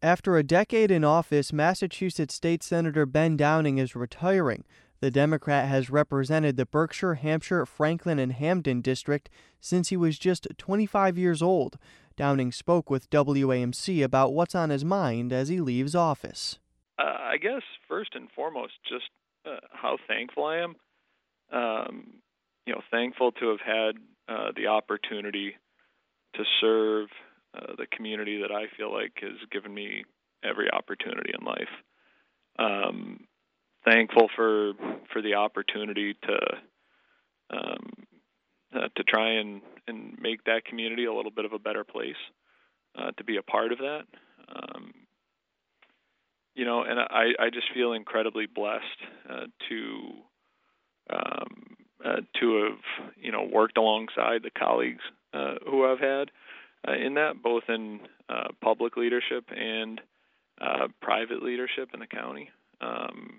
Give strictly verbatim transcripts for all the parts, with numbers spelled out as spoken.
After a decade in office, Massachusetts State Senator Ben Downing is retiring. The Democrat has represented the Berkshire, Hampshire, Franklin, and Hampden district since he was just twenty-five years old. Downing spoke with W A M C about what's on his mind as he leaves office. Uh, I guess first and foremost, just uh, how thankful I am. Um, you know, thankful to have had uh, the opportunity to serve uh, the community that I feel like has given me every opportunity in life. Um, thankful for for the opportunity to um, uh, to try and, and make that community a little bit of a better place, uh, to be a part of that. Um, you know, and I, I just feel incredibly blessed uh, to um, uh, to have you know worked alongside the colleagues uh, who I've had uh, in that, both in uh, public leadership and uh, private leadership in the county. Um,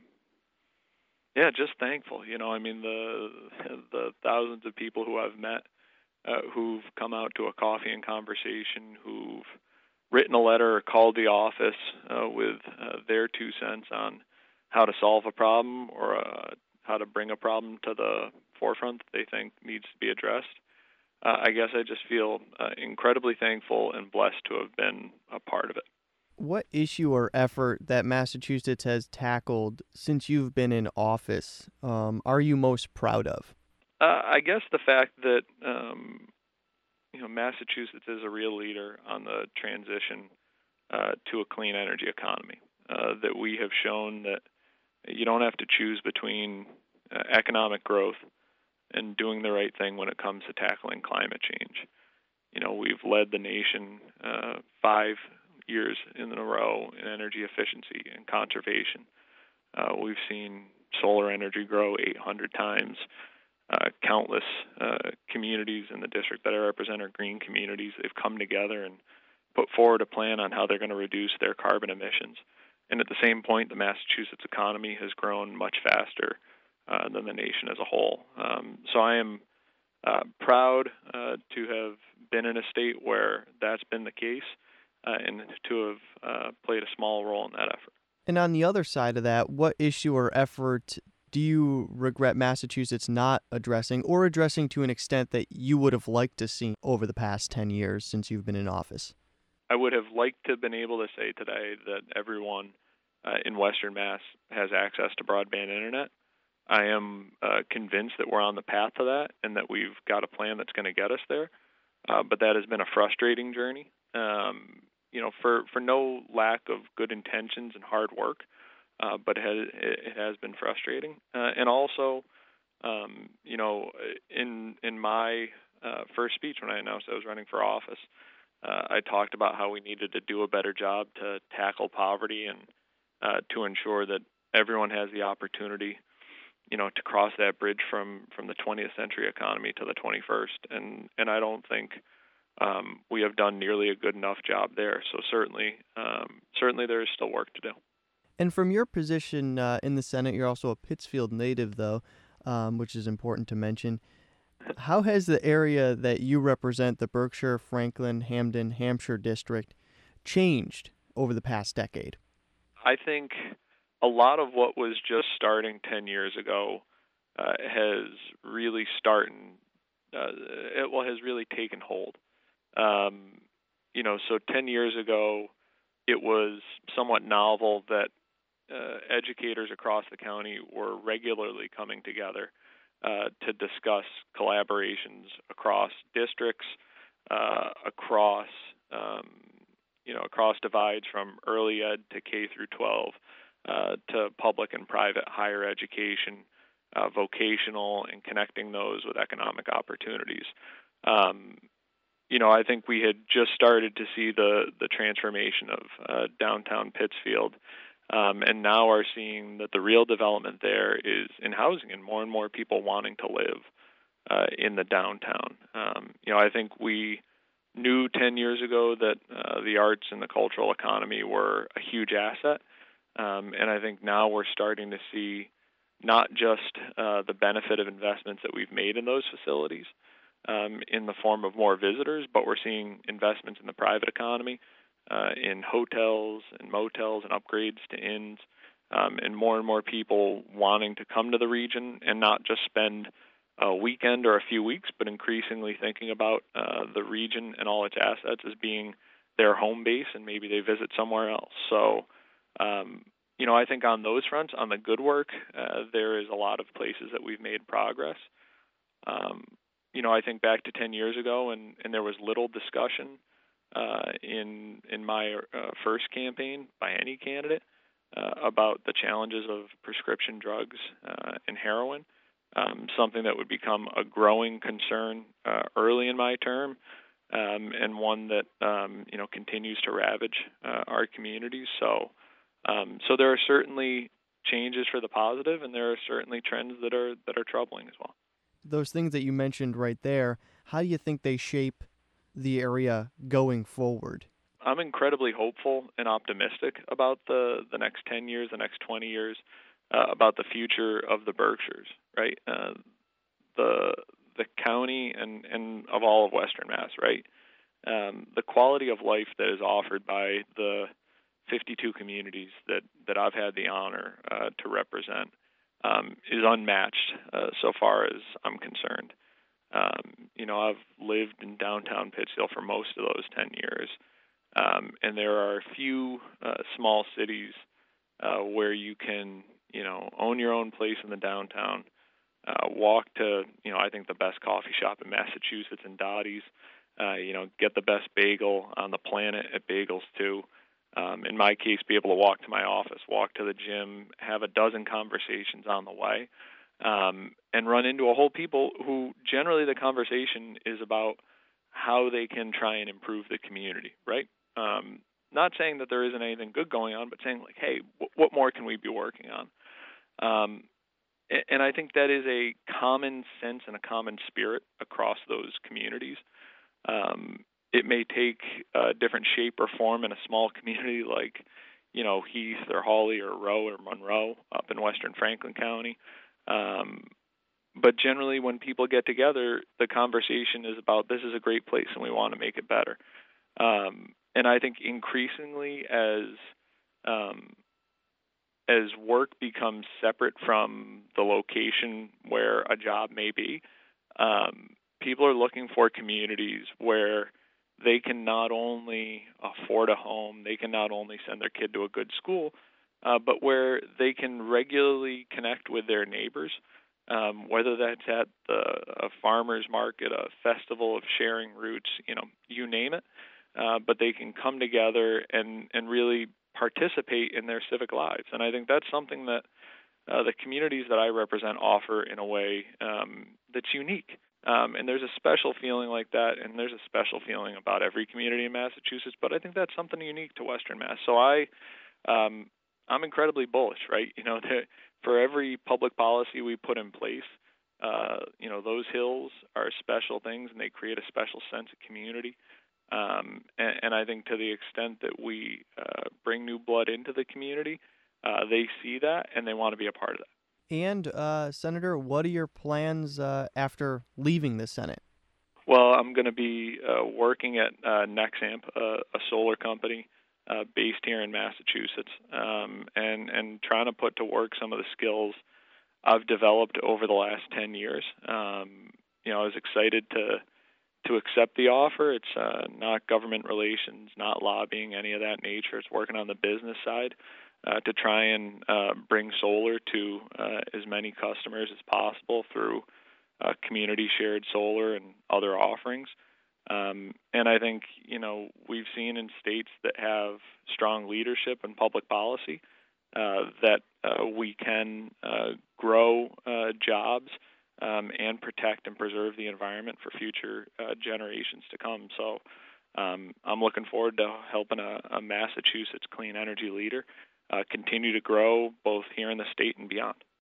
yeah, just thankful. You know, I mean the the thousands of people who I've met, uh, who've come out to a coffee and conversation, who've written a letter or called the office uh, with uh, their two cents on how to solve a problem or uh, how to bring a problem to the forefront that they think needs to be addressed. Uh, I guess I just feel uh, incredibly thankful and blessed to have been a part of it. What issue or effort that Massachusetts has tackled since you've been in office um, are you most proud of? Uh, I guess the fact that um, you know Massachusetts is a real leader on the transition uh, to a clean energy economy. Uh, that we have shown that you don't have to choose between uh, economic growth and doing the right thing when it comes to tackling climate change. You know, we've led the nation uh, five years in a row in energy efficiency and conservation. Uh, we've seen solar energy grow eight hundred times. Uh, countless uh, communities in the district that I represent are green communities. They've come together and put forward a plan on how they're going to reduce their carbon emissions. And at the same point, the Massachusetts economy has grown much faster uh, than the nation as a whole. Um, so I am uh, proud uh, to have been in a state where that's been the case uh, and to have uh, played a small role in that effort. And on the other side of that, what issue or effort do you regret Massachusetts not addressing or addressing to an extent that you would have liked to see over the past ten years since you've been in office? I would have liked to have been able to say today that everyone uh, in Western Mass has access to broadband internet. I am uh, convinced that we're on the path to that and that we've got a plan that's going to get us there. Uh, but that has been a frustrating journey, um, you know, for, for no lack of good intentions and hard work, uh, but it has, it has been frustrating. Uh, and also, um, you know, in in my uh, first speech when I announced I was running for office, Uh, I talked about how we needed to do a better job to tackle poverty and uh, to ensure that everyone has the opportunity, you know, to cross that bridge from, from the twentieth century economy to the twenty-first. And, and I don't think um, we have done nearly a good enough job there. So certainly, um, certainly there is still work to do. And from your position uh, in the Senate, you're also a Pittsfield native, though, um, which is important to mention. How has the area that you represent, the Berkshire, Franklin, Hampden, Hampshire district, changed over the past decade? I think a lot of what was just starting ten years ago uh, has really started, uh, it, well, has really taken hold. Um, you know, so ten years ago, it was somewhat novel that uh, educators across the county were regularly coming together Uh, to discuss collaborations across districts, uh, across um, you know across divides from early ed to K through twelve, uh, to public and private higher education, uh, vocational, and connecting those with economic opportunities. Um, you know, I think we had just started to see the the transformation of uh, downtown Pittsfield. Um, and now are seeing that the real development there is in housing and more and more people wanting to live uh, in the downtown. Um, you know, I think we knew ten years ago that uh, the arts and the cultural economy were a huge asset. Um, and I think now we're starting to see not just uh, the benefit of investments that we've made in those facilities um, in the form of more visitors, but we're seeing investments in the private economy uh, in hotels and motels and upgrades to inns, um, and more and more people wanting to come to the region and not just spend a weekend or a few weeks, but increasingly thinking about uh, the region and all its assets as being their home base, and maybe they visit somewhere else. So, um, you know, I think on those fronts, on the good work, uh, there is a lot of places that we've made progress. Um, you know, I think back to ten years ago, and, and there was little discussion uh, in in my uh, first campaign by any candidate uh, about the challenges of prescription drugs uh, and heroin, um, something that would become a growing concern uh, early in my term, um, and one that um, you know continues to ravage uh, our communities. So, um, so there are certainly changes for the positive, and there are certainly trends that are that are troubling as well. Those things that you mentioned right there, how do you think they shape the area going forward? I'm incredibly hopeful and optimistic about the, the next ten years, the next twenty years, uh, about the future of the Berkshires, right? Uh, the the county and, and of all of Western Mass, right? Um, the quality of life that is offered by the fifty-two communities that, that I've had the honor uh, to represent um, is unmatched uh, so far as I'm concerned. Um, you know, I've lived in downtown Pittsfield for most of those ten years. Um, and there are a few uh, small cities uh, where you can, you know, own your own place in the downtown, uh, walk to, you know, I think the best coffee shop in Massachusetts in Dottie's, uh, you know, get the best bagel on the planet at Bagels too. Um, in my case, be able to walk to my office, walk to the gym, have a dozen conversations on the way, um, and run into a whole people who generally the conversation is about how they can try and improve the community, right? Um, not saying that there isn't anything good going on, but saying like, hey, w- what more can we be working on? Um, and, and I think that is a common sense and a common spirit across those communities. Um, it may take a different shape or form in a small community like, you know, Heath or Hawley or Rowe or Monroe up in Western Franklin County. Um, but generally when people get together, the conversation is about this is a great place and we want to make it better. Um, and I think increasingly as um, as work becomes separate from the location where a job may be, um, people are looking for communities where they can not only afford a home, they can not only send their kid to a good school, uh, but where they can regularly connect with their neighbors, um, whether that's at the, a farmer's market, a festival of sharing roots, you know, you name it. Uh, but they can come together and, and really participate in their civic lives. And I think that's something that uh, the communities that I represent offer in a way um, that's unique. Um, and there's a special feeling like that, and there's a special feeling about every community in Massachusetts, but I think that's something unique to Western Mass. So I, um, I'm incredibly bullish, right? You know, that for every public policy we put in place, uh, you know, those hills are special things, and they create a special sense of community. Um, and, and I think to the extent that we uh, bring new blood into the community, uh, they see that and they want to be a part of that. And, uh, Senator, what are your plans uh, after leaving the Senate? Well, I'm going to be uh, working at uh, Nexamp, uh, a solar company uh, based here in Massachusetts, um, and, and trying to put to work some of the skills I've developed over the last ten years. Um, you know, I was excited to to accept the offer. It's uh, not government relations, not lobbying, any of that nature. It's working on the business side uh, to try and uh, bring solar to uh, as many customers as possible through uh, community shared solar and other offerings. Um, and I think, you know, we've seen in states that have strong leadership and public policy uh, that uh, we can uh, grow uh, jobs Um, and protect and preserve the environment for future uh, generations to come. So um, I'm looking forward to helping a, a Massachusetts clean energy leader uh, continue to grow both here in the state and beyond.